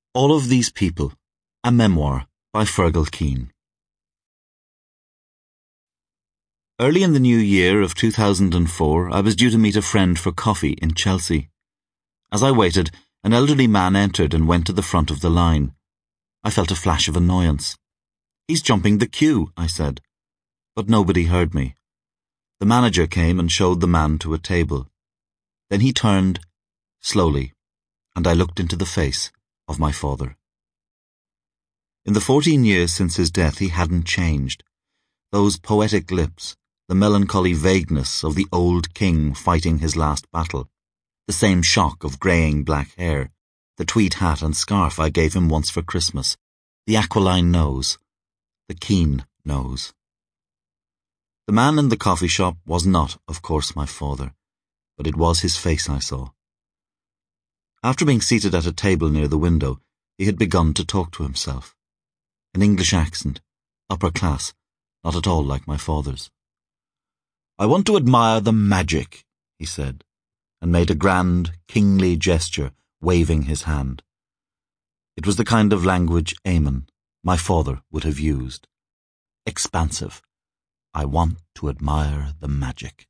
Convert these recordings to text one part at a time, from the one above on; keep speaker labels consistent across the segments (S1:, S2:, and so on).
S1: All of These People, a memoir by Fergal Keane. Early in the new year of 2004, I was due to meet a friend for coffee in Chelsea. As I waited, an elderly man entered and went to the front of the line. I felt a flash of annoyance. "He's jumping the queue," I said. But nobody heard me. The manager came and showed the man to a table. Then he turned, slowly, and I looked into the face of my father. In the 14 years since his death, he hadn't changed. Those poetic lips, the melancholy vagueness of the old king fighting his last battle, the same shock of greying black hair, the tweed hat and scarf I gave him once for Christmas, the aquiline nose, the keen nose. The man in the coffee shop was not, of course, my father, but it was his face I saw. After being seated at a table near the window, he had begun to talk to himself. An English accent, upper class, not at all like my father's. "I want to admire the magic," he said, and made a grand, kingly gesture, waving his hand. It was the kind of language Eamon, my father, would have used. Expansive. I want to admire the magic.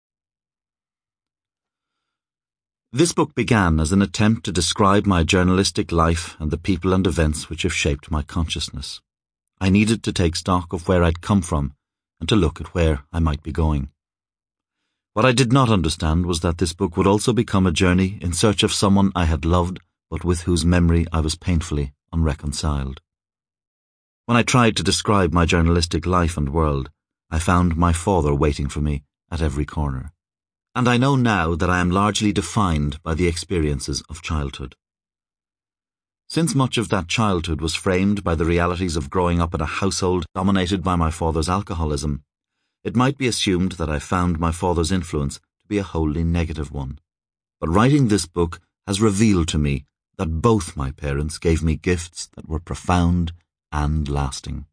S1: This book began as an attempt to describe my journalistic life and the people and events which have shaped my consciousness. I needed to take stock of where I'd come from and to look at where I might be going. What I did not understand was that this book would also become a journey in search of someone I had loved but with whose memory I was painfully unreconciled. When I tried to describe my journalistic life and world, I found my father waiting for me at every corner. And I know now that I am largely defined by the experiences of childhood. Since much of that childhood was framed by the realities of growing up in a household dominated by my father's alcoholism, it might be assumed that I found my father's influence to be a wholly negative one. But writing this book has revealed to me that both my parents gave me gifts that were profound and lasting.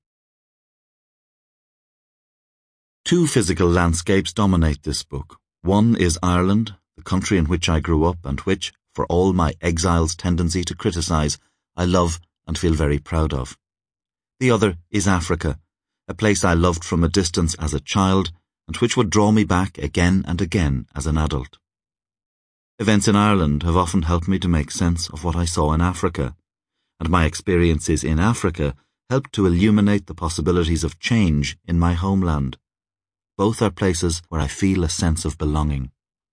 S1: Two physical landscapes dominate this book. One is Ireland, the country in which I grew up and which, for all my exile's tendency to criticize, I love and feel very proud of. The other is Africa, a place I loved from a distance as a child and which would draw me back again and again as an adult. Events in Ireland have often helped me to make sense of what I saw in Africa, and my experiences in Africa helped to illuminate the possibilities of change in my homeland. Both are places where I feel a sense of belonging.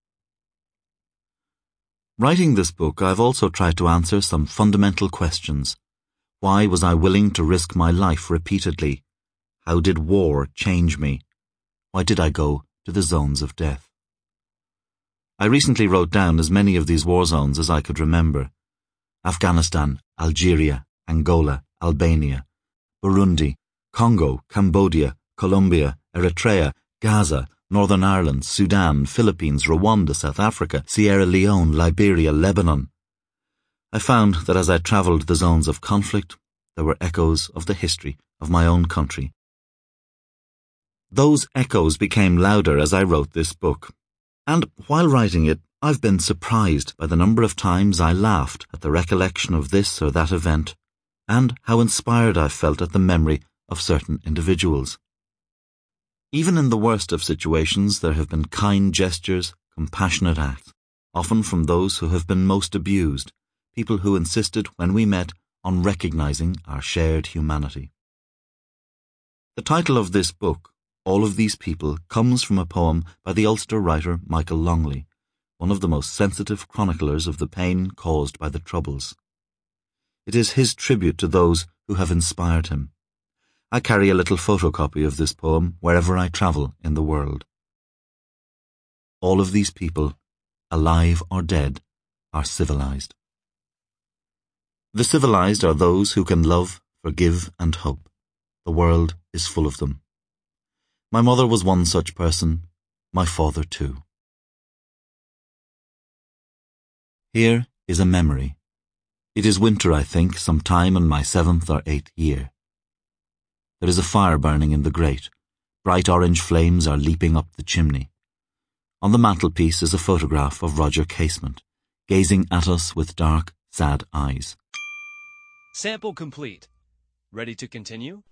S1: Writing this book, I've also tried to answer some fundamental questions. Why was I willing to risk my life repeatedly? How did war change me? Why did I go to the zones of death? I recently wrote down as many of these war zones as I could remember. Afghanistan, Algeria, Angola, Albania, Burundi, Congo, Cambodia, Colombia, Eritrea, Gaza, Northern Ireland, Sudan, Philippines, Rwanda, South Africa, Sierra Leone, Liberia, Lebanon. I found that as I travelled the zones of conflict, there were echoes of the history of my own country. Those echoes became louder as I wrote this book, and while writing it, I've been surprised by the number of times I laughed at the recollection of this or that event, and how inspired I felt at the memory of certain individuals. Even in the worst of situations, there have been kind gestures, compassionate acts, often from those who have been most abused, people who insisted when we met on recognizing our shared humanity. The title of this book, All of These People, comes from a poem by the Ulster writer Michael Longley, one of the most sensitive chroniclers of the pain caused by the Troubles. It is his tribute to those who have inspired him. I carry a little photocopy of this poem wherever I travel in the world. All of these people, alive or dead, are civilized. The civilized are those who can love, forgive, and hope. The world is full of them. My mother was one such person, my father too. Here is a memory. It is winter, I think, sometime in my 7th or 8th year. There is a fire burning in the grate. Bright orange flames are leaping up the chimney. On the mantelpiece is a photograph of Roger Casement, gazing at us with dark, sad eyes.
S2: Sample complete. Ready to continue?